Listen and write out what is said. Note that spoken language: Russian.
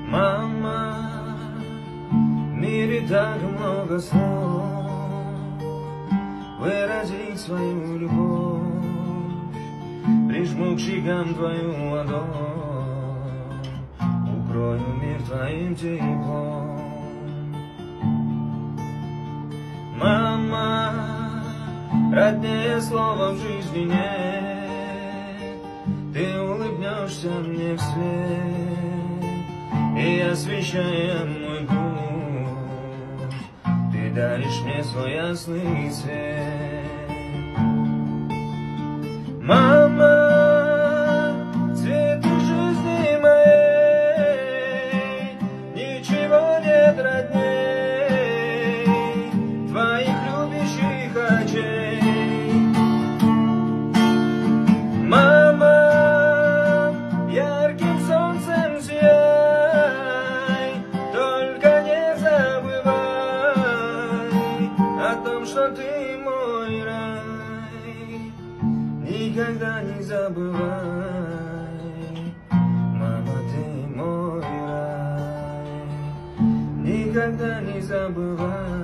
Мама, в мире так много слов выразить свою любовь, прижму к щекам твою ладонь, укрою мир твоим теплом. Мама, роднее слова в жизни нет, ты улыбнешься мне вслед, и освещая мой путь, ты даришь мне свой ясный свет. Мама, цветы жизни моей, ничего нет родней твоих любящих очей. Мама, ярким солнцем сияй, только не забывай о том, что ты мой рай. Никогда не забывай, мама, ты мой рай. Никогда не забывай.